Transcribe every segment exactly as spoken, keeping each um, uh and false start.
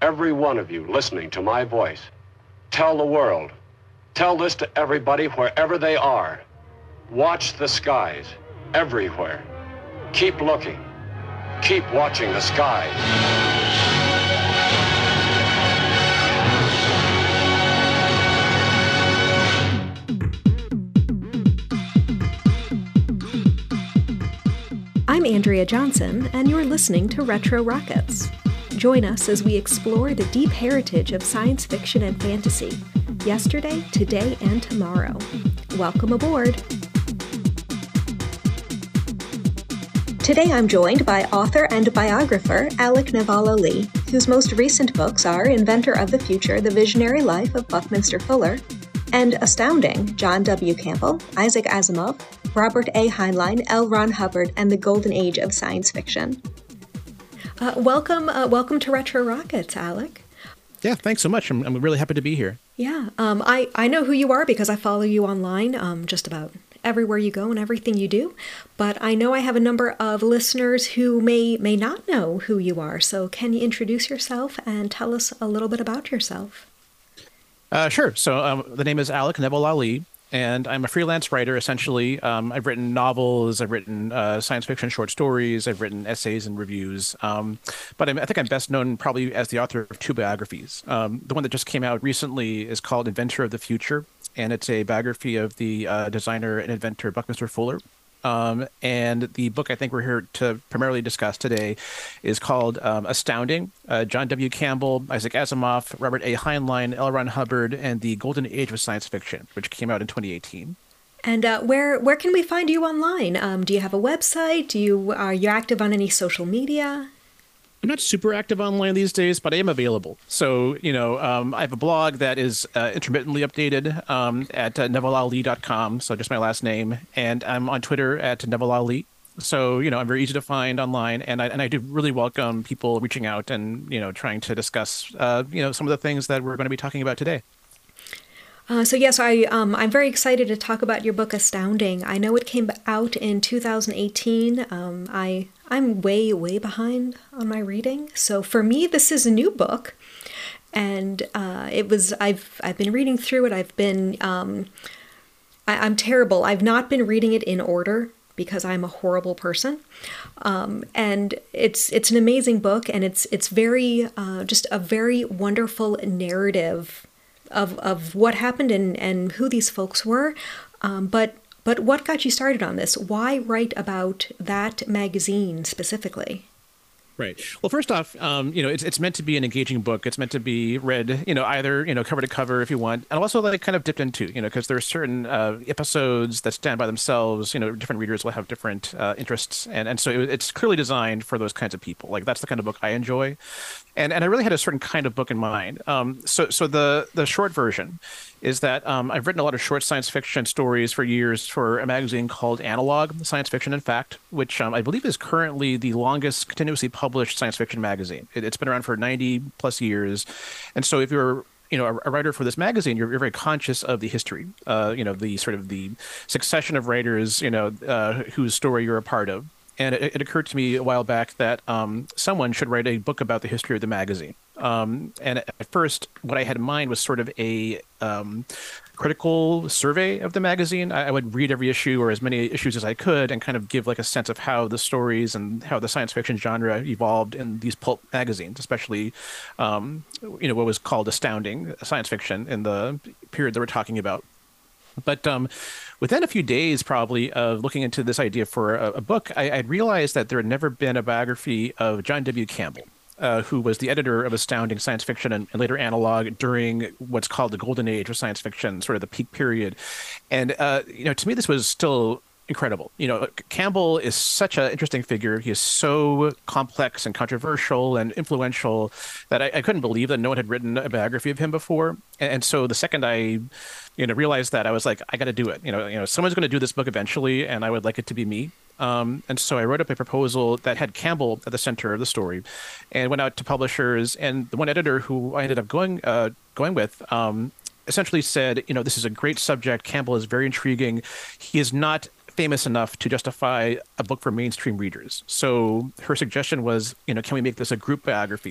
every one of you listening to my voice, tell the world, tell this to everybody wherever they are. Watch the skies everywhere. Keep looking. Keep watching the skies. I'm Andrea Johnson, and you're listening to Retro Rockets. Join us as we explore the deep heritage of science fiction and fantasy, yesterday, today, and tomorrow. Welcome aboard. Today I'm joined by author and biographer Alec Navallo-Lee, whose most recent books are Inventor of the Future, The Visionary Life of Buckminster Fuller, and Astounding, John W. Campbell, Isaac Asimov, Robert A. Heinlein, L. Ron Hubbard, and the Golden Age of Science Fiction. Uh, welcome, uh, welcome to Retro Rockets, Alec. Yeah, thanks so much. I'm, I'm really happy to be here. Yeah, um, I, I know who you are because I follow you online um, just about everywhere you go and everything you do. But I know I have a number of listeners who may may not know who you are. So can you introduce yourself and tell us a little bit about yourself? Uh, sure. So um, the name is Alec Navallo-Lee. And I'm a freelance writer, essentially. Um, I've written novels, I've written uh, science fiction short stories, I've written essays and reviews. Um, but I'm, I think I'm best known probably as the author of two biographies. Um, the one that just came out recently is called Inventor of the Future, and it's a biography of the uh, designer and inventor Buckminster Fuller. Um, and the book I think we're here to primarily discuss today is called um, Astounding, uh, John W. Campbell, Isaac Asimov, Robert A. Heinlein, L. Ron Hubbard, and the Golden Age of Science Fiction, which came out in twenty eighteen. And uh, where where can we find you online? Um, do you have a website? Do you Are you active on any social media? I'm not super active online these days, but I am available. So, you know, um, I have a blog that is uh, intermittently updated um, at uh, navallo dot com, so just my last name. And I'm on Twitter at navallo. So, you know, I'm very easy to find online. And I, and I do really welcome people reaching out and, you know, trying to discuss, uh, you know, some of the things that we're going to be talking about today. Uh, so yes, I um, I'm very excited to talk about your book Astounding. I know it came out in two thousand eighteen. Um, I I'm way way behind on my reading, so for me this is a new book, and uh, it was I've I've been reading through it. I've been um, I, I'm terrible. I've not been reading it in order because I'm a horrible person, um, and it's it's an amazing book, and it's it's very uh, just a very wonderful narrative of of what happened and, and who these folks were. Um, but but what got you started on this? Why write about that magazine specifically? Right. Well, first off, um, you know, it's it's meant to be an engaging book. It's meant to be read, you know, either, you know, cover to cover if you want, and also like kind of dipped into, you know, because there are certain uh, episodes that stand by themselves. You know, different readers will have different uh, interests, and and so it, it's clearly designed for those kinds of people. Like that's the kind of book I enjoy, and and I really had a certain kind of book in mind. Um, so so the the short version is that um, I've written a lot of short science fiction stories for years for a magazine called Analog, Science Fiction and Fact, which um, I believe is currently the longest continuously published science fiction magazine. It, it's been around for ninety plus years. And so if you're you know, a, a writer for this magazine, you're, you're very conscious of the history, uh, you know, the sort of the succession of writers, you know, uh, whose story you're a part of. And it, it occurred to me a while back that um, someone should write a book about the history of the magazine. Um, and at first, what I had in mind was sort of a um, critical survey of the magazine. I, I would read every issue or as many issues as I could and kind of give like a sense of how the stories and how the science fiction genre evolved in these pulp magazines, especially, um, you know, what was called astounding science fiction in the period that we're talking about. But um, within a few days, probably, of looking into this idea for a, a book, I, I realized that there had never been a biography of John W. Campbell, uh, who was the editor of Astounding Science Fiction and, and later Analog during what's called the Golden Age of Science Fiction, sort of the peak period. And, uh, you know, to me, this was still incredible. You know, Campbell is such an interesting figure. He is so complex and controversial and influential that I, I couldn't believe that no one had written a biography of him before. And, and so the second I, you know, realized that, I was like, I got to do it. You know, you know, someone's going to do this book eventually, and I would like it to be me. Um, and so I wrote up a proposal that had Campbell at the center of the story, and went out to publishers. And the one editor who I ended up going uh, going with um, essentially said, you know, this is a great subject. Campbell is very intriguing. He is not famous enough to justify a book for mainstream readers. So her suggestion was, you know, can we make this a group biography?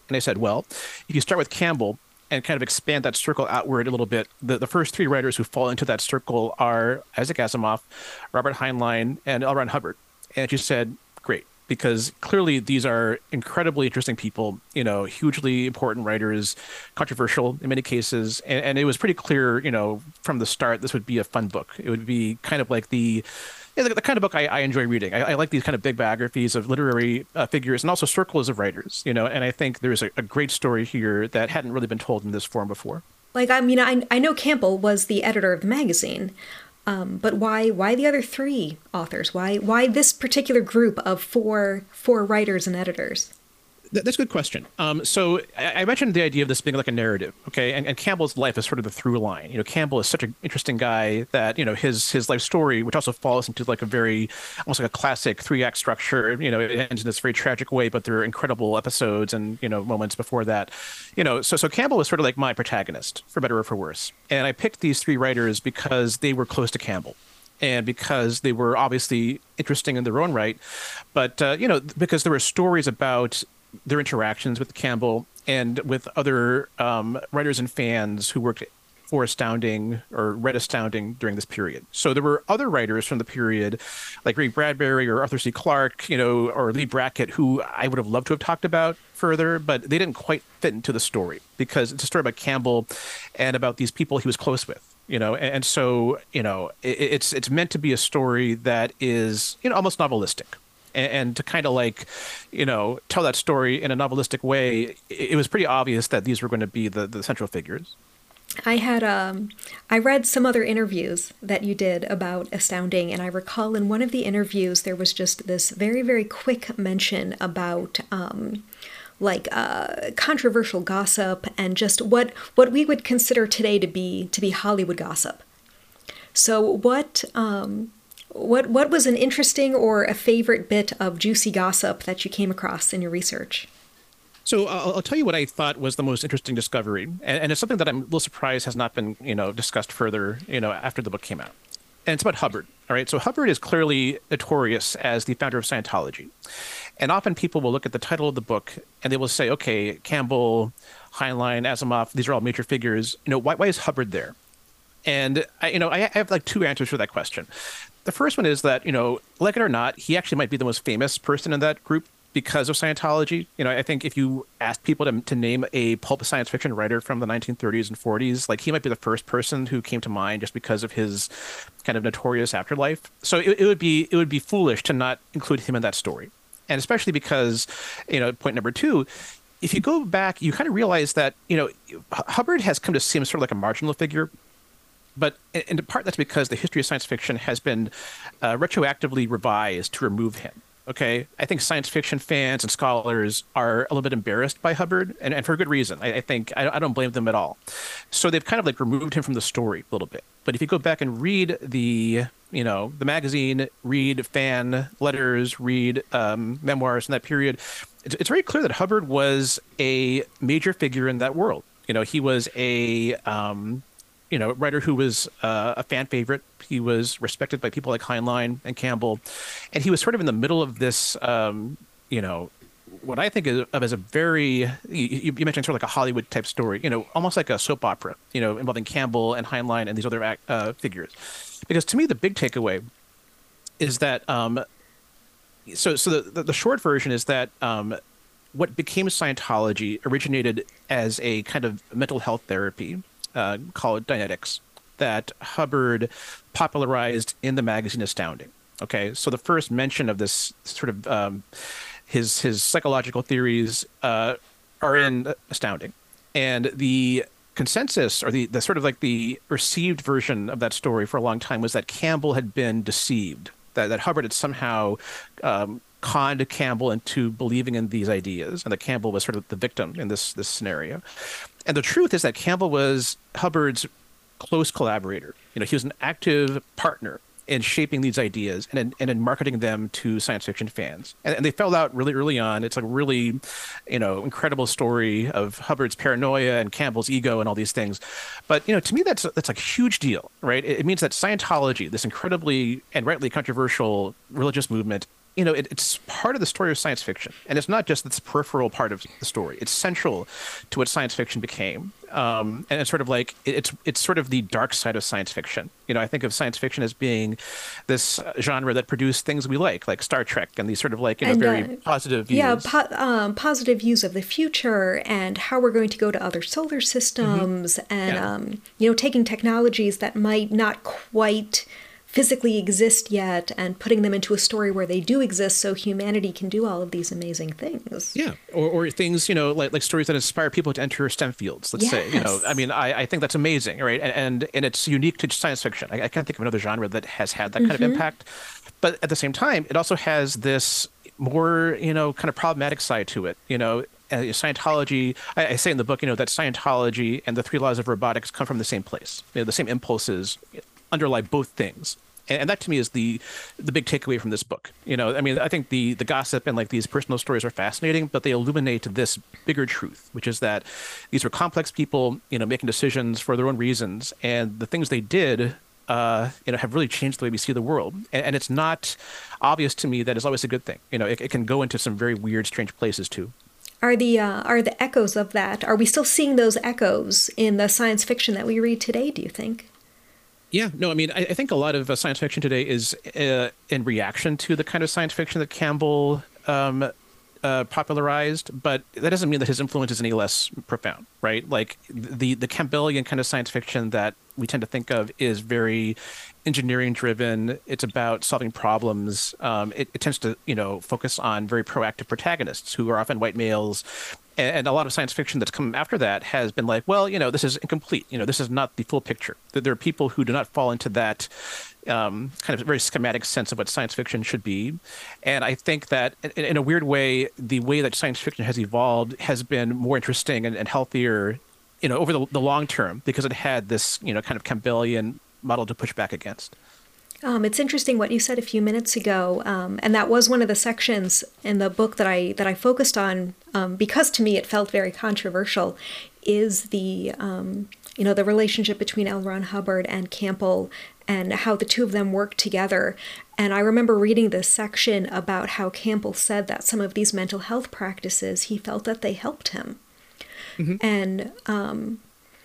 And I said, well, if you start with Campbell and kind of expand that circle outward a little bit, the, the first three writers who fall into that circle are Isaac Asimov, Robert Heinlein, and L. Ron Hubbard. And she said, great, because clearly these are incredibly interesting people, you know, hugely important writers, controversial in many cases. And, and it was pretty clear, you know, from the start, this would be a fun book. It would be kind of like the Yeah, the, the kind of book I, I enjoy reading. I, I like these kind of big biographies of literary uh, figures and also circles of writers, you know, and I think there's a, a great story here that hadn't really been told in this form before. Like, I mean, I, I know Campbell was the editor of the magazine, um, but why why the other three authors? Why why this particular group of four four writers and editors? That's a good question. Um, so I mentioned the idea of this being like a narrative, okay? And, and Campbell's life is sort of the through line. You know, Campbell is such an interesting guy that, you know, his his life story, which also falls into like a very, almost like a classic three-act structure, you know, it ends in this very tragic way, but there are incredible episodes and, you know, moments before that. You know, so, so Campbell was sort of like my protagonist, for better or for worse. And I picked these three writers because they were close to Campbell. And because they were obviously interesting in their own right, but, uh, you know, because there were stories about their interactions with Campbell and with other um, writers and fans who worked for Astounding or read Astounding during this period. So there were other writers from the period like Ray Bradbury or Arthur C. Clarke, you know, or Lee Brackett, who I would have loved to have talked about further, but they didn't quite fit into the story because it's a story about Campbell and about these people he was close with. You know, and, and so, you know, it, it's it's meant to be a story that is, you know, almost novelistic. And to kind of like, you know, tell that story in a novelistic way, it was pretty obvious that these were going to be the, the central figures. I had, um, I read some other interviews that you did about Astounding, and I recall in one of the interviews there was just this very, very quick mention about, um, like, uh, controversial gossip and just what what we would consider today to be to be Hollywood gossip. So what? Um, What what was an interesting or a favorite bit of juicy gossip that you came across in your research? So I'll, I'll tell you what I thought was the most interesting discovery, and, and it's something that I'm a little surprised has not been, you know, discussed further, you know, after the book came out. And it's about Hubbard. All right, so Hubbard is clearly notorious as the founder of Scientology, and often people will look at the title of the book and they will say, okay, Campbell, Heinlein, Asimov, these are all major figures. You know, why why is Hubbard there? And I, you know, I have like two answers for that question. The first one is that, you know, like it or not, he actually might be the most famous person in that group because of Scientology. You know, I think if you asked people to, to name a pulp science fiction writer from the nineteen thirties and forties, like he might be the first person who came to mind just because of his kind of notorious afterlife. So it, it would be it would be foolish to not include him in that story. And especially because, you know, point number two, if you go back, you kind of realize that, you know, Hubbard has come to seem sort of like a marginal figure. But in part, that's because the history of science fiction has been uh, retroactively revised to remove him. Okay, I think science fiction fans and scholars are a little bit embarrassed by Hubbard, and, and for a good reason. I, I think I, I don't blame them at all. So they've kind of like removed him from the story a little bit. But if you go back and read the, you know, the magazine, read fan letters, read um, memoirs in that period, it's, it's very clear that Hubbard was a major figure in that world. You know, he was a um, you know, writer who was uh, a fan favorite. He was respected by people like Heinlein and Campbell. And he was sort of in the middle of this, um, you know, what I think of as a very, you, you mentioned sort of like a Hollywood type story, you know, almost like a soap opera, you know, involving Campbell and Heinlein and these other uh, figures. Because to me, the big takeaway is that, um, so so the, the short version is that um, what became Scientology originated as a kind of mental health therapy Uh, called Dianetics that Hubbard popularized in the magazine Astounding. Okay, so the first mention of this sort of um, his his psychological theories uh, are in Astounding, and the consensus or the, the sort of like the received version of that story for a long time was that Campbell had been deceived, that that Hubbard had somehow um, conned Campbell into believing in these ideas, and that Campbell was sort of the victim in this this scenario. And the truth is that Campbell was Hubbard's close collaborator. You know, he was an active partner in shaping these ideas and in, and in marketing them to science fiction fans. And, and they fell out really early on. It's a really, you know, incredible story of Hubbard's paranoia and Campbell's ego and all these things. But, you know, to me, that's that's like a huge deal, right? It, it means that Scientology, this incredibly and rightly controversial religious movement, you know, it, it's part of the story of science fiction. And it's not just this peripheral part of the story. It's central to what science fiction became. Um, and it's sort of like, it, it's it's sort of the dark side of science fiction. You know, I think of science fiction as being this uh, genre that produced things we like, like Star Trek, and these sort of like, you know, and, very uh, positive views. Yeah, po- um, positive views of the future and how we're going to go to other solar systems mm-hmm. and, yeah. um, you know, taking technologies that might not quite physically exist yet and putting them into a story where they do exist so humanity can do all of these amazing things. Yeah. Or, or things, you know, like like stories that inspire people to enter STEM fields, let's yes. say. You know, I mean, I, I think that's amazing, right? And, and and it's unique to science fiction. I, I can't think of another genre that has had that kind mm-hmm. of impact. But at the same time, it also has this more, you know, kind of problematic side to it, you know. Uh, Scientology, I, I say in the book, you know, that Scientology and the three laws of robotics come from the same place. You know, the same impulses underlie both things. And, and that to me is the the big takeaway from this book. You know, I mean, I think the the gossip and like these personal stories are fascinating, but they illuminate this bigger truth, which is that these were complex people, you know, making decisions for their own reasons. And the things they did, uh, you know, have really changed the way we see the world. And, and it's not obvious to me that it's always a good thing. You know, it, it can go into some very weird, strange places too. Are the uh, are the echoes of that? Are we still seeing those echoes in the science fiction that we read today, do you think? Yeah, no, I mean, I, I think a lot of uh, science fiction today is uh, in reaction to the kind of science fiction that Campbell um, uh, popularized, but that doesn't mean that his influence is any less profound, right? Like the the Campbellian kind of science fiction that we tend to think of is very engineering driven. It's about solving problems. Um, it, it tends to, you know, focus on very proactive protagonists who are often white males. And, and a lot of science fiction that's come after that has been like, well, you know, this is incomplete. You know, this is not the full picture. There are people who do not fall into that um, kind of very schematic sense of what science fiction should be. And I think that in, in a weird way, the way that science fiction has evolved has been more interesting and, and healthier, you know, over the, the long term, because it had this, you know, kind of Campbellian model to push back against. Um, it's interesting what you said a few minutes ago, um, and that was one of the sections in the book that I that I focused on um, because to me it felt very controversial. Is the um, you know the relationship between L. Ron Hubbard and Campbell and how the two of them work together. And I remember reading this section about how Campbell said that some of these mental health practices he felt that they helped him, mm-hmm. and um,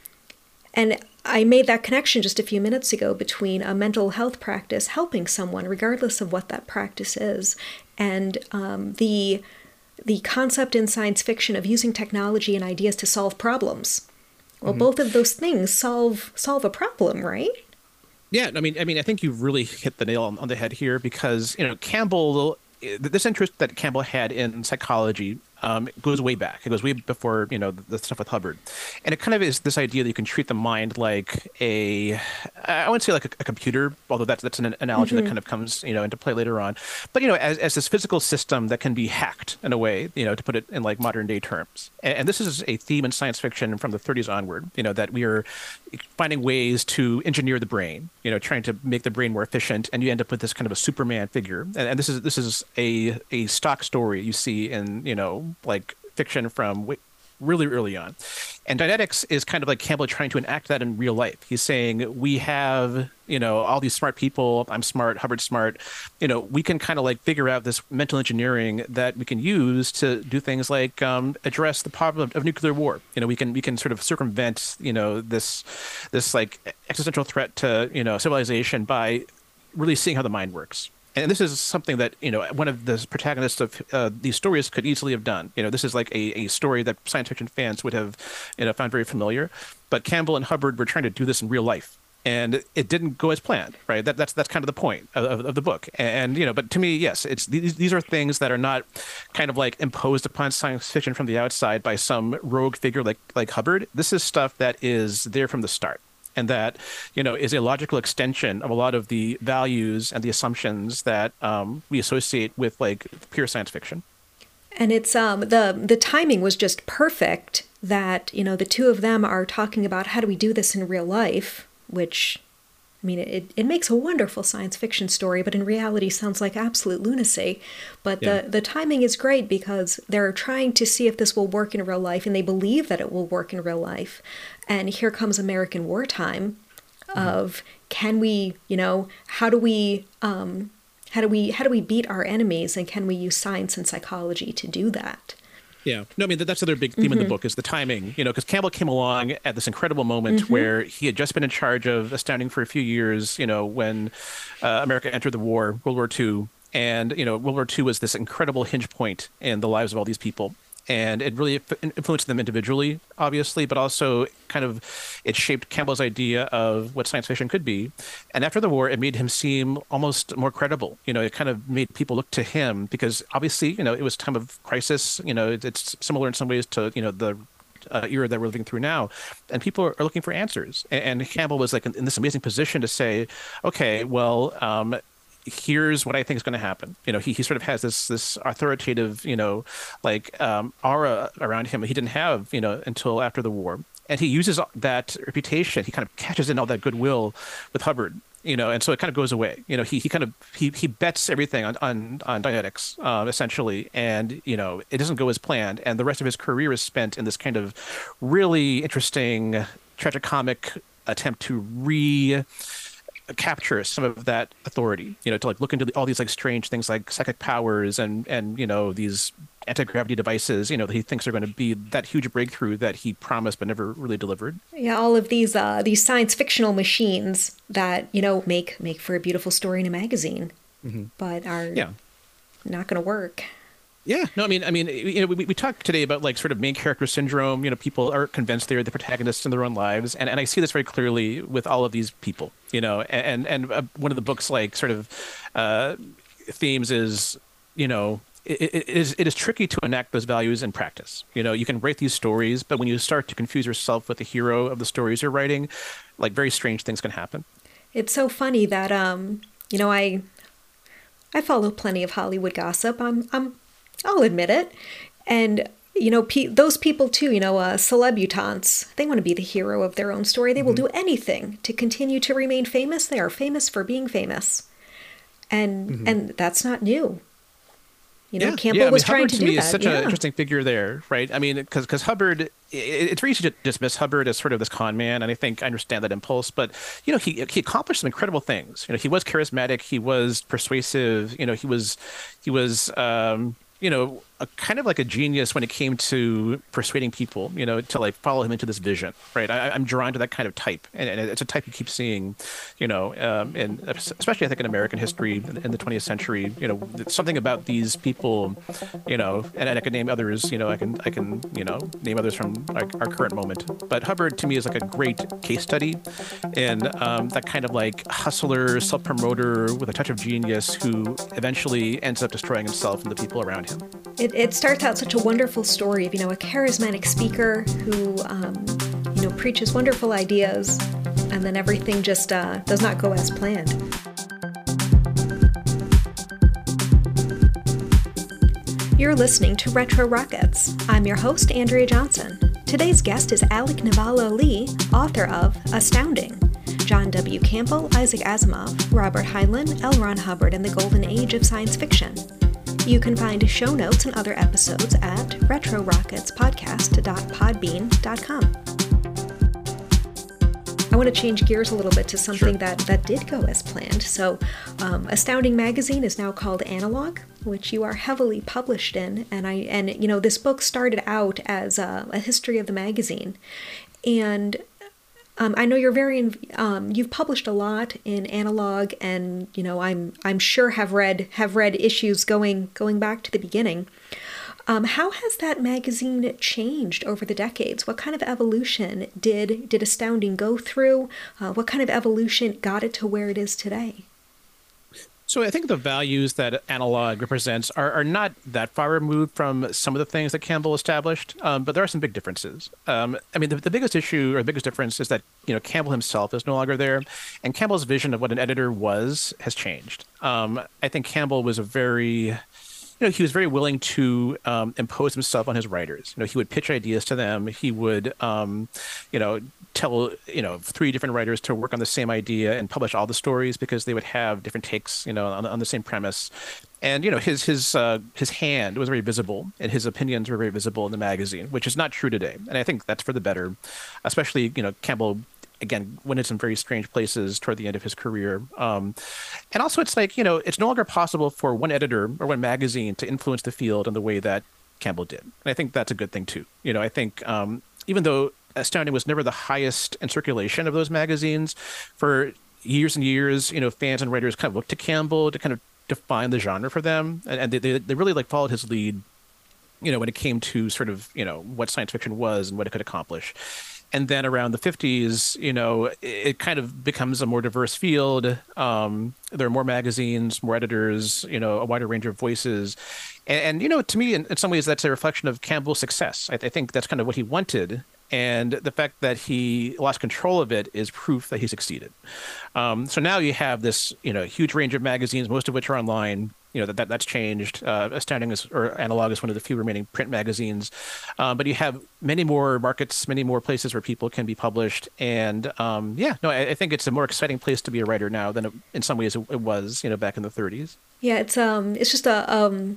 and. I made that connection just a few minutes ago between a mental health practice helping someone, regardless of what that practice is, and um, the the concept in science fiction of using technology and ideas to solve problems. Well, mm-hmm. both of those things solve solve a problem, right? Yeah, I mean, I mean, I think you've really hit the nail on, on the head here, because you know Campbell, this interest that Campbell had in psychology. Um, it goes way back. It goes way before, you know, the, the stuff with Hubbard. And it kind of is this idea that you can treat the mind like a, I wouldn't say like a, a computer, although that's that's an analogy mm-hmm. that kind of comes, you know, into play later on. But, you know, as, as this physical system that can be hacked in a way, you know, to put it in like modern day terms. And, and this is a theme in science fiction from the thirties onward, you know, that we are finding ways to engineer the brain, you know, trying to make the brain more efficient. And you end up with this kind of a Superman figure. And, and this is this is a, a stock story you see in, you know, like fiction from really early on. And Dianetics is kind of like Campbell trying to enact that in real life. He's saying we have, you know, all these smart people. I'm smart, Hubbard's smart. You know, we can kind of like figure out this mental engineering that we can use to do things like um, address the problem of, of nuclear war. You know, we can we can sort of circumvent, you know, this this like existential threat to, you know, civilization by really seeing how the mind works. And this is something that, you know, one of the protagonists of uh, these stories could easily have done. You know, this is like a, a story that science fiction fans would have, you know, found very familiar. But Campbell and Hubbard were trying to do this in real life. And it didn't go as planned, right? That, that's that's kind of the point of, of the book. And, you know, but to me, yes, it's these, these are things that are not kind of like imposed upon science fiction from the outside by some rogue figure like like Hubbard. This is stuff that is there from the start. And that, you know, is a logical extension of a lot of the values and the assumptions that um, we associate with like pure science fiction. And it's um the the timing was just perfect that, you know, the two of them are talking about how do we do this in real life, which, I mean, it, it makes a wonderful science fiction story, but in reality sounds like absolute lunacy. But yeah. the, the timing is great because they're trying to see if this will work in real life, and they believe that it will work in real life. And here comes American wartime of, mm-hmm. can we, you know, how do we, um, How do we how do we beat our enemies, and can we use science and psychology to do that? Yeah. No, I mean, that's the other big theme mm-hmm. in the book is the timing, you know, because Campbell came along at this incredible moment mm-hmm. where he had just been in charge of Astounding for a few years, you know, when uh, America entered the war, World War Two. And, you know, World War Two was this incredible hinge point in the lives of all these people. And it really influenced them individually, obviously, but also kind of it shaped Campbell's idea of what science fiction could be. And after the war, it made him seem almost more credible. You know, it kind of made people look to him because obviously, you know, it was a time of crisis. You know, it's similar in some ways to, you know, the uh, era that we're living through now. And people are looking for answers. And, and Campbell was like in, in this amazing position to say, okay, well, um, here's what I think is going to happen. You know, he, he sort of has this this authoritative, you know, like um, aura around him he didn't have, you know, until after the war. And he uses that reputation. He kind of catches in all that goodwill with Hubbard, you know, and so it kind of goes away. You know, he he kind of he he bets everything on on, on Dianetics, uh, essentially. And, you know, it doesn't go as planned. And the rest of his career is spent in this kind of really interesting tragicomic attempt to re capture some of that authority, you know, to like look into the, all these like strange things like psychic powers and, and, you know, these anti-gravity devices, you know, that he thinks are going to be that huge breakthrough that he promised but never really delivered. Yeah, all of these uh, these science fictional machines that, you know, make make for a beautiful story in a magazine, mm-hmm. but are yeah. not going to work. Yeah, no, I mean, I mean, you know, we, we talked today about like sort of main character syndrome. You know, people are convinced they're the protagonists in their own lives, and, and I see this very clearly with all of these people. You know, and and uh, one of the book's like sort of uh, themes is, you know, it, it is it is tricky to enact those values in practice. You know, you can write these stories, but when you start to confuse yourself with the hero of the stories you're writing, like very strange things can happen. It's so funny that um, you know, I I follow plenty of Hollywood gossip. I'm I'm I'll admit it. And, you know, pe- those people too, you know, uh, celebutants, they want to be the hero of their own story. They mm-hmm. will do anything to continue to remain famous. They are famous for being famous. And mm-hmm. and that's not new. You know, yeah, Campbell yeah. I mean, was Hubbard trying to, to do me that. is such yeah. an interesting figure there, right? I mean, because because Hubbard, it, it's very easy to dismiss Hubbard as sort of this con man, and I think I understand that impulse. But you know, he he accomplished some incredible things. You know, he was charismatic, he was persuasive. You know, he was he was. Um, you know, a, kind of like a genius when it came to persuading people, you know, to like follow him into this vision, right? I, I'm drawn to that kind of type, and, and it's a type you keep seeing, you know, um, and especially I think in American history in the twentieth century, you know, something about these people, you know, and, and I can name others, you know, I can I can you know name others from our, our current moment, but Hubbard to me is like a great case study, and um, that kind of like hustler, self-promoter with a touch of genius who eventually ends up destroying himself and the people around him. It, it starts out such a wonderful story of, you know, a charismatic speaker who, um, you know, preaches wonderful ideas, and then everything just uh, does not go as planned. You're listening to Retro Rockets. I'm your host, Andrea Johnson. Today's guest is Alec Navalny-Lee, author of Astounding: John W. Campbell, Isaac Asimov, Robert Heinlein, L. Ron Hubbard, and the Golden Age of Science Fiction. You can find show notes and other episodes at retro rockets podcast dot podbean dot com. I want to change gears a little bit to something sure. that, that did go as planned. So, um, Astounding magazine is now called Analog, which you are heavily published in. And I and you know this book started out as a, a history of the magazine, and Um, I know you're very, um, you've published a lot in Analog, and you know I'm I'm sure have read have read issues going going back to the beginning. Um, how has that magazine changed over the decades? What kind of evolution did did Astounding go through? Uh, what kind of evolution got it to where it is today? So I think the values that Analog represents are, are not that far removed from some of the things that Campbell established, um, but there are some big differences. Um, I mean, the, the biggest issue or the biggest difference is that, you know, Campbell himself is no longer there, and Campbell's vision of what an editor was has changed. Um, I think Campbell was a very... You know, he was very willing to um, impose himself on his writers. You know, he would pitch ideas to them. He would, um, you know, tell, you know, three different writers to work on the same idea and publish all the stories because they would have different takes, you know, on, on the same premise. And, you know, his his uh, his hand was very visible, and his opinions were very visible in the magazine, which is not true today. And I think that's for the better, especially, you know, Campbell again, went in some very strange places toward the end of his career. Um, and also, it's like, you know, it's no longer possible for one editor or one magazine to influence the field in the way that Campbell did. And I think that's a good thing, too. You know, I think um, even though Astounding was never the highest in circulation of those magazines, for years and years, you know, fans and writers kind of looked to Campbell to kind of define the genre for them. And, and they, they really like followed his lead, you know, when it came to sort of, you know, what science fiction was and what it could accomplish. And then around the fifties, you know, it, it kind of becomes a more diverse field. Um, there are more magazines, more editors, you know, a wider range of voices. And, and you know, to me, in, in some ways, that's a reflection of Campbell's success. I, I think that's kind of what he wanted. And the fact that he lost control of it is proof that he succeeded. Um, so now you have this, you know, huge range of magazines, most of which are online. You know, that, that that's changed. Uh, Astounding is, or Analog is one of the few remaining print magazines. Uh, but you have many more markets, many more places where people can be published. And um, yeah, no, I, I think it's a more exciting place to be a writer now than it, in some ways it, it was, you know, back in the thirties. Yeah, it's um, it's just a um,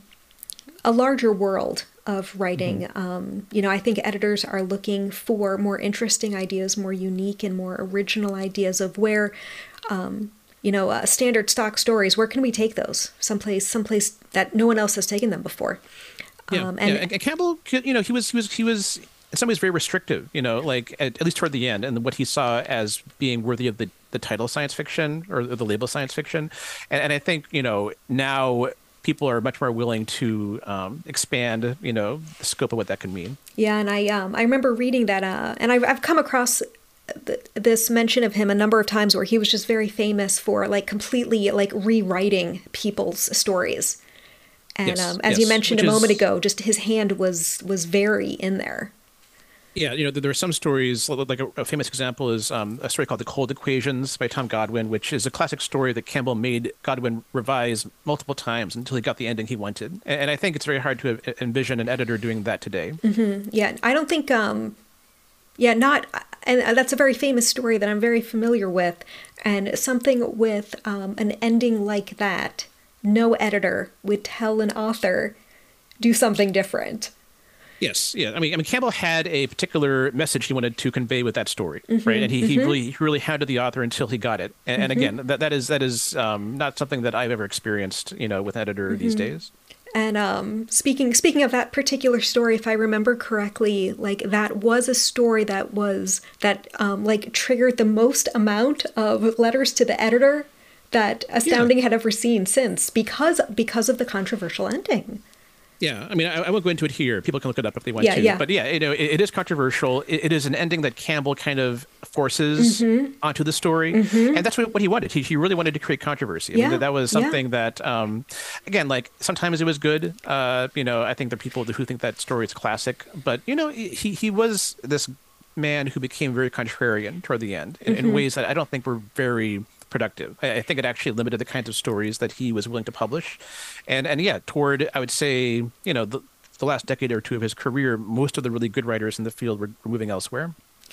a larger world of writing. Mm-hmm. Um, you know, I think editors are looking for more interesting ideas, more unique and more original ideas of where, um, you know, uh, standard stock stories, where can we take those? Someplace, someplace that no one else has taken them before. Yeah, um, and, yeah. and Campbell, you know, he was, he was, he was in some ways very restrictive, you know, like at, at least toward the end, and what he saw as being worthy of the, the title science fiction or the label science fiction. And, and I think, you know, now people are much more willing to um, expand, you know, the scope of what that can mean. Yeah, and I um, I remember reading that, uh, and I've, I've come across th- this mention of him a number of times where he was just very famous for like completely like rewriting people's stories. And yes, um, as yes, you mentioned a is... moment ago, just his hand was was very in there. Yeah, you know, there are some stories, like a, a famous example is um, a story called The Cold Equations by Tom Godwin, which is a classic story that Campbell made Godwin revise multiple times until he got the ending he wanted. And, and I think it's very hard to envision an editor doing that today. Mm-hmm. Yeah, I don't think, um, yeah, not, and that's a very famous story that I'm very familiar with. And something with um, an ending like that, no editor would tell an author, do something different. Yes, yeah. I mean, I mean, Campbell had a particular message he wanted to convey with that story, mm-hmm, right? And he, mm-hmm. he really he really hounded the author until he got it. And, mm-hmm. and again, that that is that is um, not something that I've ever experienced, you know, with an editor mm-hmm. these days. And um, speaking speaking of that particular story, if I remember correctly, like that was a story that was that um, like triggered the most amount of letters to the editor that Astounding yeah. had ever seen since, because because of the controversial ending. Yeah, I mean, I, I won't go into it here. People can look it up if they want yeah, to. Yeah. But yeah, you know, it, it is controversial. It, it is an ending that Campbell kind of forces mm-hmm. onto the story, mm-hmm. and that's what, what he wanted. He, he really wanted to create controversy. I yeah. mean, that, that was something yeah. that, um, again, like sometimes it was good. Uh, you know, I think there are people who think that story is classic, but you know, he he was this man who became very contrarian toward the end in, mm-hmm. in ways that I don't think were very productive. I, I think it actually limited the kinds of stories that he was willing to publish. And, and yeah, toward, I would say, you know, the, the last decade or two of his career, most of the really good writers in the field were, were moving elsewhere.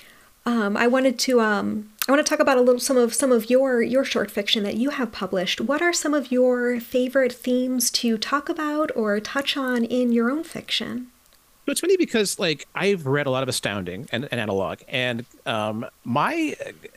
Um, I wanted to, um, I want to talk about a little, some of, some of your, your short fiction that you have published. What are some of your favorite themes to talk about or touch on in your own fiction? So it's funny because, like, I've read a lot of Astounding and, and Analog, and um, my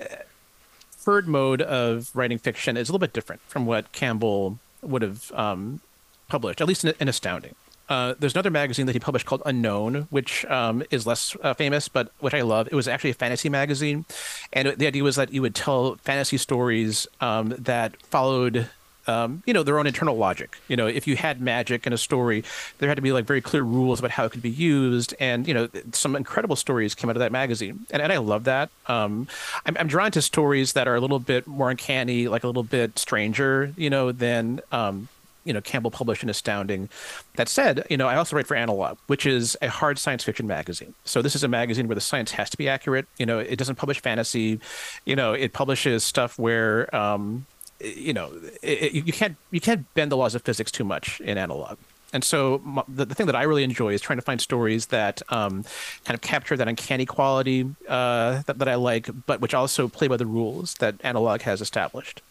preferred mode of writing fiction is a little bit different from what Campbell would have um, published, at least in, in Astounding. Uh, there's another magazine that he published called Unknown, which um, is less uh, famous, but which I love. It was actually a fantasy magazine, and the idea was that you would tell fantasy stories um, that followed Um, you know, their own internal logic. You know, if you had magic in a story, there had to be like very clear rules about how it could be used. And, you know, some incredible stories came out of that magazine. And, and I love that. Um, I'm, I'm drawn to stories that are a little bit more uncanny, like a little bit stranger, you know, than, um, you know, Campbell published in Astounding. That said, you know, I also write for Analog, which is a hard science fiction magazine. So this is a magazine where the science has to be accurate. You know, it doesn't publish fantasy. You know, it publishes stuff where, um, you know, it, you can't you can't bend the laws of physics too much in Analog. And so my, the, the thing that I really enjoy is trying to find stories that um, kind of capture that uncanny quality uh, that, that I like, but which also play by the rules that Analog has established.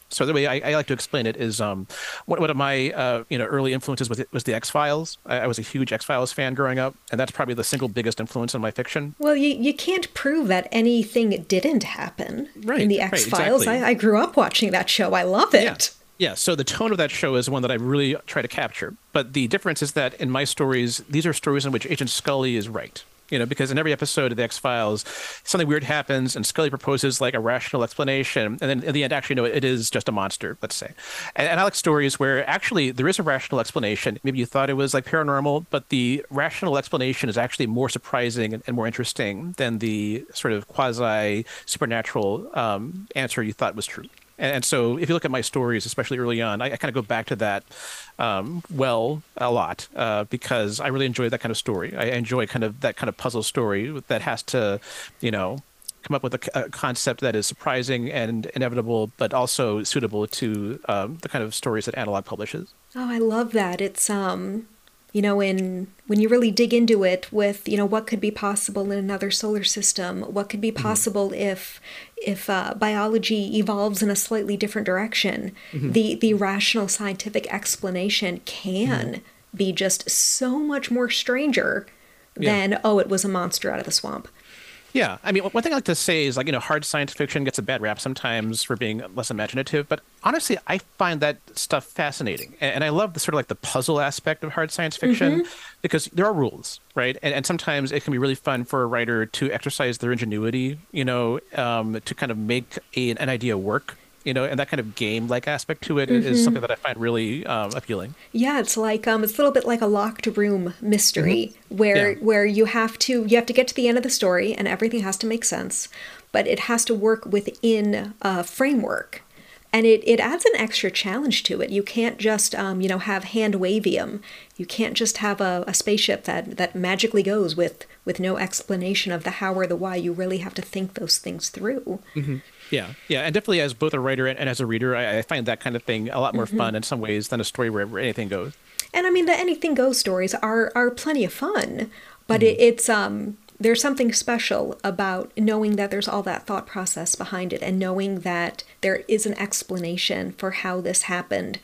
So the way I, I like to explain it is, um, one, one of my uh, you know early influences was was the X-Files. I, I was a huge X-Files fan growing up, and that's probably the single biggest influence on my fiction. Well, you, you can't prove that anything didn't happen Right, in the right, X-Files. exactly. I, I grew up watching that show. I love it. Yeah. Yeah, so the tone of that show is one that I really try to capture. But the difference is that in my stories, these are stories in which Agent Scully is right. You know, because in every episode of the X-Files, something weird happens and Scully proposes like a rational explanation. And then in the end, actually, no, it is just a monster, let's say. And, and I like stories where actually there is a rational explanation. Maybe you thought it was like paranormal, but the rational explanation is actually more surprising and, and more interesting than the sort of quasi supernatural um, answer you thought was true. And so if you look at my stories, especially early on, I, I kind of go back to that um, well a lot uh, because I really enjoy that kind of story. I enjoy kind of that kind of puzzle story that has to, you know, come up with a, a concept that is surprising and inevitable, but also suitable to um, the kind of stories that Analog publishes. Oh, I love that. It's, um, you know, in when you really dig into it with, you know, what could be possible in another solar system, what could be possible mm-hmm. if if uh, biology evolves in a slightly different direction, mm-hmm. the, the rational scientific explanation can mm-hmm. be just so much more stranger than, yeah. oh, it was a monster out of the swamp. Yeah, I mean, one thing I like to say is, like, you know, hard science fiction gets a bad rap sometimes for being less imaginative, but honestly, I find that stuff fascinating. And, and I love the sort of like the puzzle aspect of hard science fiction mm-hmm. because there are rules, right? And, and sometimes it can be really fun for a writer to exercise their ingenuity, you know, um, to kind of make a, an idea work. You know, and that kind of game-like aspect to it mm-hmm. is something that I find really um, appealing. Yeah, it's like um, it's a little bit like a locked room mystery mm-hmm. where yeah. where you have to you have to get to the end of the story and everything has to make sense, but it has to work within a framework, and it, it adds an extra challenge to it. You can't just um, you know have hand-wavium. You can't just have a, a spaceship that that magically goes with with no explanation of the how or the why. You really have to think those things through. Mm-hmm. Yeah, yeah, and definitely as both a writer and, and as a reader, I, I find that kind of thing a lot more mm-hmm. fun in some ways than a story where, where anything goes. And I mean, the anything goes stories are are plenty of fun, but mm-hmm. it, it's um there's something special about knowing that there's all that thought process behind it, and knowing that there is an explanation for how this happened,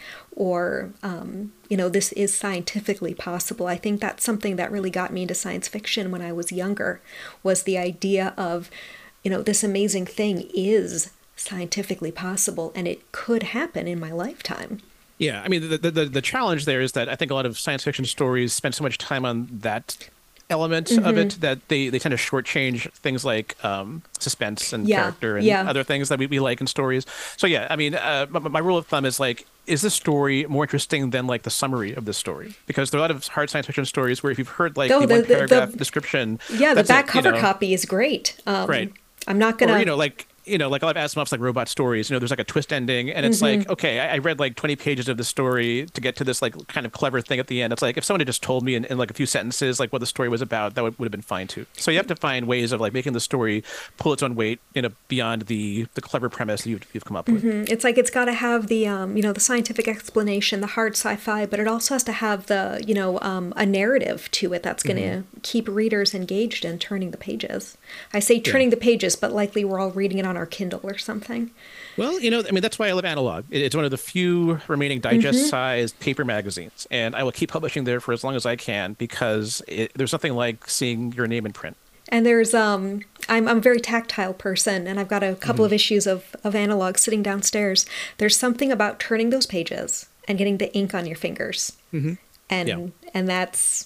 or um, you know, this is scientifically possible. I think that's something that really got me into science fiction when I was younger, was the idea of, you know, this amazing thing is scientifically possible and it could happen in my lifetime. Yeah, I mean, the, the the challenge there is that I think a lot of science fiction stories spend so much time on that element mm-hmm. of it that they, they tend to shortchange things like um, suspense and yeah, character and yeah. other things that we, we like in stories. So yeah, I mean, uh, my, my rule of thumb is like, is this story more interesting than like the summary of the story? Because there are a lot of hard science fiction stories where if you've heard like oh, the, the one paragraph the, description, yeah, the back it, cover you know? copy is great. Um, right. I'm not gonna, or, you know, like. You know, like a lot of Asimov's like robot stories, you know, there's like a twist ending and it's mm-hmm. like, okay, I, I read like twenty pages of the story to get to this like kind of clever thing at the end. It's like if someone had just told me in, in like a few sentences like what the story was about, that would, would have been fine too. So you have to find ways of like making the story pull its own weight, you know, beyond the the clever premise you've, you've come up with. Mm-hmm. It's like it's got to have the, um, you know, the scientific explanation, the hard sci-fi, but it also has to have the, you know, um, a narrative to it that's going to mm-hmm. keep readers engaged in turning the pages. I say turning yeah. the pages, but likely we're all reading it on our Kindle or something. Something. Well, you know, I mean, that's why I love Analog. It's one of the few remaining digest-sized mm-hmm. paper magazines, and I will keep publishing there for as long as I can because it, there's nothing like seeing your name in print. And there's, um, I'm, I'm a very tactile person, and I've got a couple mm-hmm. of issues of, of Analog sitting downstairs. There's something about turning those pages and getting the ink on your fingers, mm-hmm. and yeah. and that's,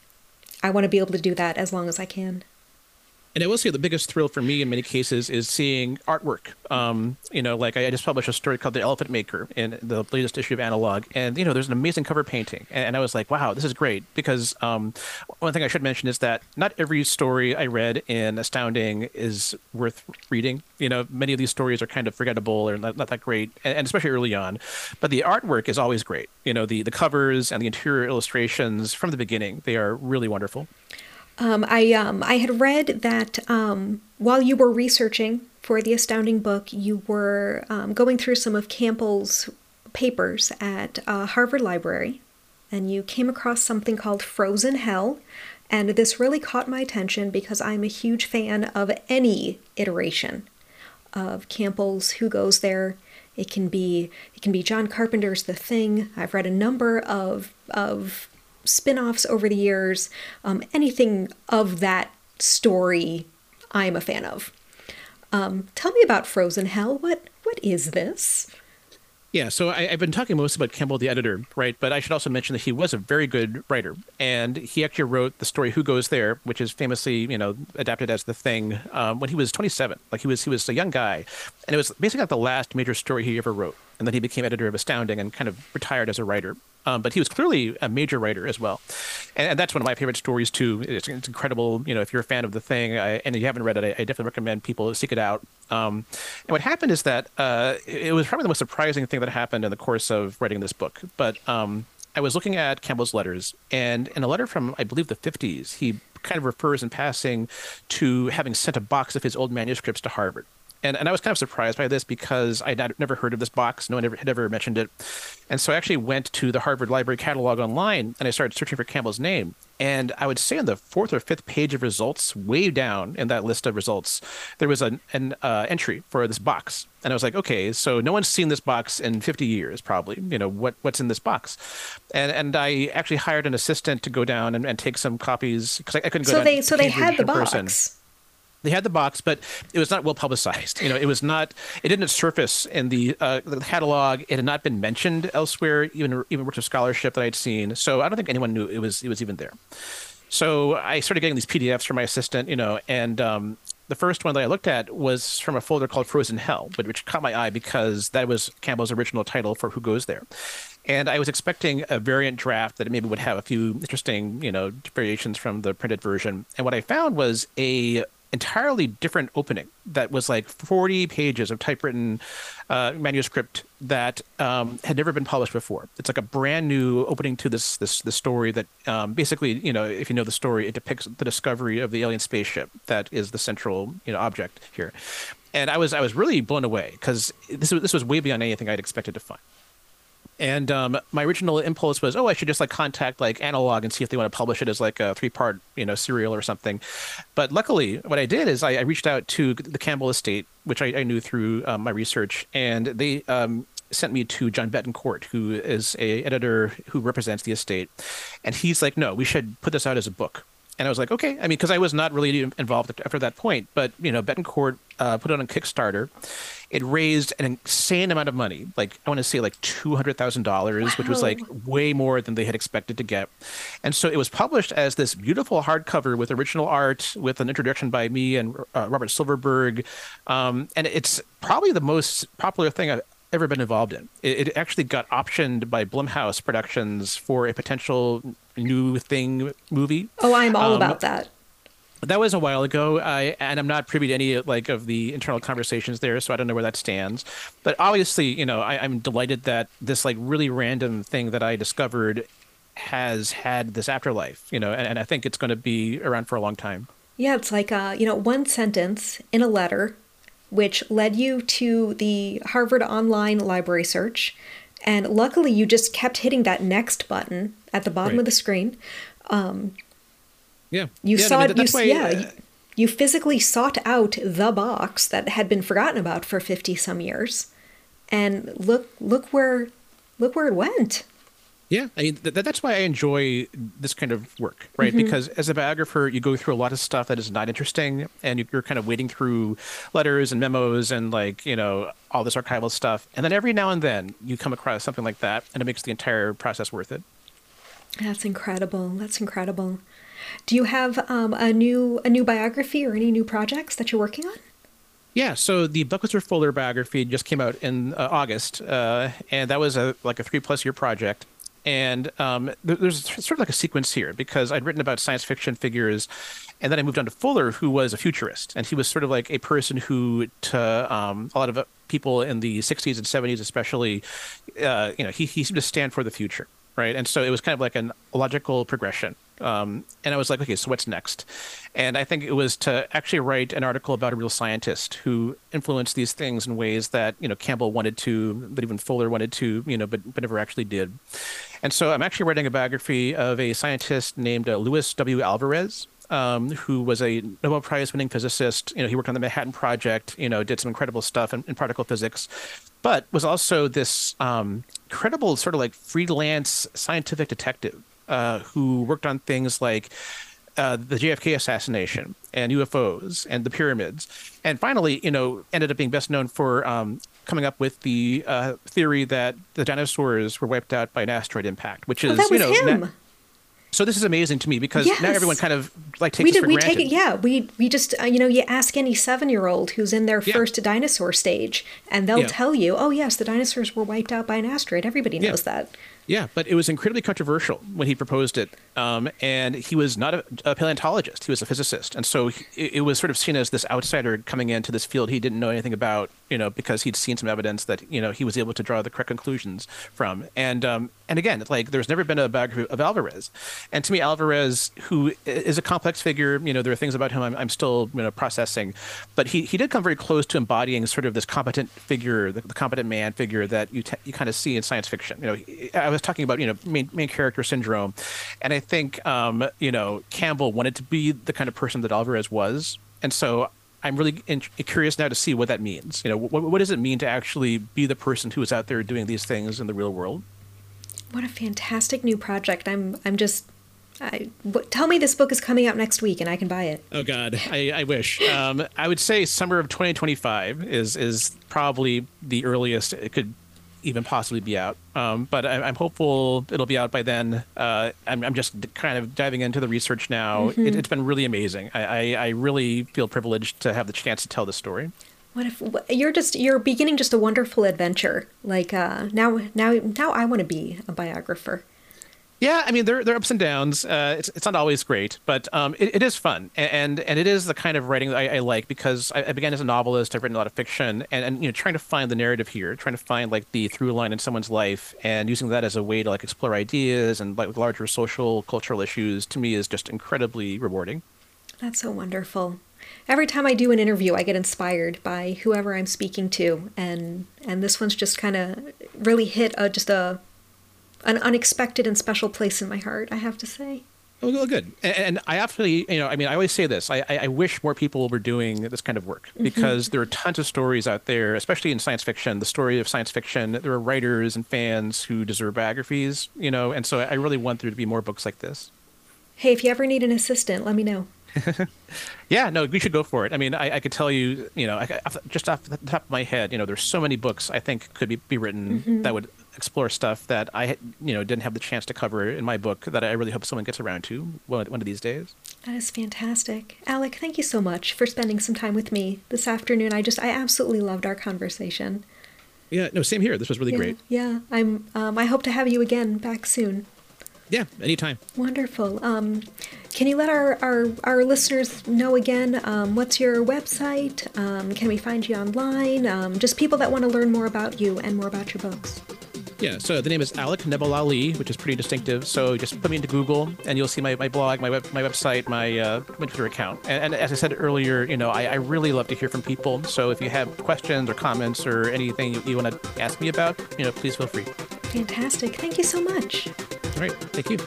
I want to be able to do that as long as I can. And I will say the biggest thrill for me in many cases is seeing artwork. Um, you know, like I just published a story called The Elephant Maker in the latest issue of Analog. And, you know, there's an amazing cover painting. And I was like, wow, this is great. Because um, one thing I should mention is that not every story I read in Astounding is worth reading. You know, many of these stories are kind of forgettable or not, not that great, and, and especially early on. But the artwork is always great. You know, the, the covers and the interior illustrations from the beginning, they are really wonderful. Um, I um, I had read that um, while you were researching for the Astounding book, you were um, going through some of Campbell's papers at uh, Harvard Library, and you came across something called Frozen Hell, and this really caught my attention because I'm a huge fan of any iteration of Campbell's Who Goes There. It can be it can be John Carpenter's The Thing. I've read a number of of spin-offs over the years. Um, anything of that story, I'm a fan of. Um, tell me about Frozen Hell. What what is this? Yeah, so I, I've been talking most about Campbell, the editor, right? But I should also mention that he was a very good writer, and he actually wrote the story "Who Goes There," which is famously, you know, adapted as The Thing, um, when he was twenty-seven. Like he was, he was a young guy, and it was basically like the last major story he ever wrote. And then he became editor of Astounding and kind of retired as a writer. Um, but he was clearly a major writer as well, and, and that's one of my favorite stories too. It's, it's incredible, you know. If you're a fan of The Thing, I, and you haven't read it, I, I definitely recommend people seek it out. Um, and what happened is that uh, it was probably the most surprising thing that happened in the course of writing this book. But um, I was looking at Campbell's letters, and in a letter from, I believe, the fifties, he kind of refers in passing to having sent a box of his old manuscripts to Harvard. And, and I was kind of surprised by this because I had never heard of this box. No one ever, had ever mentioned it. And so I actually went to the Harvard Library catalog online, and I started searching for Campbell's name. And I would say on the fourth or fifth page of results, way down in that list of results, there was an, an uh, entry for this box. And I was like, okay, so no one's seen this box in fifty years, probably. You know, what what's in this box? And and I actually hired an assistant to go down and, and take some copies because I, I couldn't go so down they so they had the person. box. They had the box, but it was not well publicized. You know, it was not. It didn't surface in the, uh, the catalog. It had not been mentioned elsewhere, even even works of scholarship that I'd seen. So I don't think anyone knew it was it was even there. So I started getting these P D Fs from my assistant, you know, and um, the first one that I looked at was from a folder called Frozen Hell, but which caught my eye because that was Campbell's original title for Who Goes There. And I was expecting a variant draft that maybe would have a few interesting, you know, variations from the printed version. And what I found was a entirely different opening that was like forty pages of typewritten uh, manuscript that um, had never been published before. It's like a brand new opening to this this this story that um, basically, you know, if you know the story, it depicts the discovery of the alien spaceship that is the central, you know, object here. And I was I was really blown away because this was this was way beyond anything I'd expected to find. And um, my original impulse was, oh, I should just like contact like Analog and see if they want to publish it as like a three-part, you know, serial or something. But luckily, what I did is I, I reached out to the Campbell estate, which I, I knew through um, my research, and they um, sent me to John Betancourt, who is a editor who represents the estate. And he's like, no, we should put this out as a book. And I was like, okay. I mean, because I was not really involved after that point. But, you know, Betancourt uh, put it on Kickstarter. It raised an insane amount of money. Like, I want to say like two hundred thousand dollars, wow. Which was like way more than they had expected to get. And so it was published as this beautiful hardcover with original art, with an introduction by me and uh, Robert Silverberg. Um, and it's probably the most popular thing I've ever been involved in. It, it actually got optioned by Blumhouse Productions for a potential new Thing movie. Oh, I'm all um, about that. That was a while ago, I, and I'm not privy to any like of the internal conversations there, so I don't know where that stands. But obviously, you know, I, I'm delighted that this like really random thing that I discovered has had this afterlife, you know, and, and I think it's going to be around for a long time. Yeah, it's like uh, you know, one sentence in a letter, which led you to the Harvard Online Library search. And luckily, you just kept hitting that next button at the bottom right. of the screen. Um, yeah. You yeah, saw I mean, it. You, why, yeah. uh, You, you physically sought out the box that had been forgotten about for fifty some years. And look, look where, look where it went. Yeah, I mean, th- that's why I enjoy this kind of work, right? Mm-hmm. Because as a biographer, you go through a lot of stuff that is not interesting, and you're kind of wading through letters and memos and, like, you know, all this archival stuff. And then every now and then you come across something like that, and it makes the entire process worth it. That's incredible. That's incredible. Do you have um, a new a new biography or any new projects that you're working on? Yeah, so the Buckminster Fuller biography just came out in uh, August, uh, and that was a like a three-plus year project. And um, there's sort of like a sequence here because I'd written about science fiction figures, and then I moved on to Fuller, who was a futurist. And he was sort of like a person who, to um, a lot of people in the sixties and seventies especially, uh, you know, he, he seemed to stand for the future, right? And so it was kind of like an, a logical progression. Um, and I was like, okay, so what's next? And I think it was to actually write an article about a real scientist who influenced these things in ways that, you know, Campbell wanted to, but even Fuller wanted to, you know, but, but never actually did. And so I'm actually writing a biography of a scientist named uh, Luis W. Alvarez. um, who was a Nobel Prize-winning physicist. You know, he worked on the Manhattan Project. You know, did some incredible stuff in, in particle physics, but was also this um, incredible sort of like freelance scientific detective uh, who worked on things like uh, the J F K assassination and U F Os and the pyramids, and finally, you know, ended up being best known for um, coming up with the uh, theory that the dinosaurs were wiped out by an asteroid impact, which is, oh, that was you know, him. Na- so this is amazing to me because yes. now everyone kind of like takes we this did, for we granted. take it, yeah. We we just uh, you know, you ask any seven-year-old who's in their Yeah. first dinosaur stage, and they'll Yeah. tell you, "Oh yes, the dinosaurs were wiped out by an asteroid." Everybody knows Yeah. that. Yeah, but it was incredibly controversial when he proposed it. Um, and he was not a, a paleontologist. He was a physicist. And so he, it was sort of seen as this outsider coming into this field he didn't know anything about, you know, because he'd seen some evidence that, you know, he was able to draw the correct conclusions from. And um, and again, like there's never been a biography of Alvarez. And to me, Alvarez, who is a complex figure, you know, there are things about him I'm, I'm still, you know, processing. But he, he did come very close to embodying sort of this competent figure, the, the competent man figure that you, t- you kind of see in science fiction. You know, I was talking about, you know, main, main character syndrome. And I think, um, you know, Campbell wanted to be the kind of person that Alvarez was. And so I'm really in- curious now to see what that means. You know, what, what does it mean to actually be the person who is out there doing these things in the real world? What a fantastic new project. I'm I'm just I, w- tell me this book is coming out next week and I can buy it. Oh God, I, I wish. Um, I would say summer of twenty twenty-five is is probably the earliest it could even possibly be out. Um, but I, I'm hopeful it'll be out by then. Uh, I'm, I'm just kind of diving into the research now. Mm-hmm. It, it's been really amazing. I, I, I really feel privileged to have the chance to tell this story. What if what, you're just you're beginning just a wonderful adventure? Like uh, now now now I want to be a biographer. Yeah, I mean, there, there are ups and downs. Uh, it's it's not always great, but um, it, it is fun, and and it is the kind of writing that I, I like because I, I began as a novelist. I've written a lot of fiction, and, and you know, trying to find the narrative here, trying to find like the through line in someone's life, and using that as a way to like explore ideas and like larger social cultural issues. To me, is just incredibly rewarding. That's so wonderful. Every time I do an interview, I get inspired by whoever I'm speaking to, and and this one's just kind of really hit a, just a an unexpected and special place in my heart, I have to say. Oh, good. And, and I actually, you know, I mean, I always say this. I, I, I wish more people were doing this kind of work because mm-hmm. there are tons of stories out there, especially in science fiction, the story of science fiction. There are writers and fans who deserve biographies, you know, and so I really want there to be more books like this. Hey, if you ever need an assistant, let me know. Yeah, no, we should go for it. I mean, I, I could tell you, you know, I, just off the top of my head, you know, there's so many books I think could be, be written mm-hmm. that would explore stuff that I, you know, didn't have the chance to cover in my book that I really hope someone gets around to one, one of these days. That is fantastic. Alec, thank you so much for spending some time with me this afternoon. I just, I absolutely loved our conversation. Yeah, no, same here. This was really yeah, great. Yeah, I'm, um, I hope to have you again back soon. Yeah, anytime. Wonderful. Um, can you let our, our, our listeners know again, um, what's your website? Um, can we find you online? Um, just people that want to learn more about you and more about your books. Yeah, so the name is Alec Nebolali, which is pretty distinctive. So just put me into Google, and you'll see my, my blog, my web, my website, my, uh, my Twitter account. And, and as I said earlier, you know, I, I really love to hear from people. So if you have questions or comments or anything you, you want to ask me about, you know, please feel free. Fantastic. Thank you so much. All right. Thank you.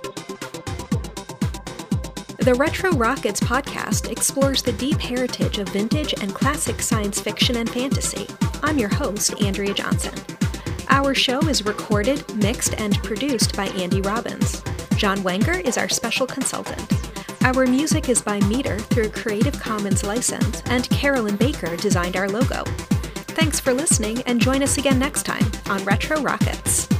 The Retro Rockets podcast explores the deep heritage of vintage and classic science fiction and fantasy. I'm your host, Andrea Johnson. Our show is recorded, mixed, and produced by Andy Robbins. John Wenger is our special consultant. Our music is by Meter through Creative Commons license, and Carolyn Baker designed our logo. Thanks for listening, and join us again next time on Retro Rockets.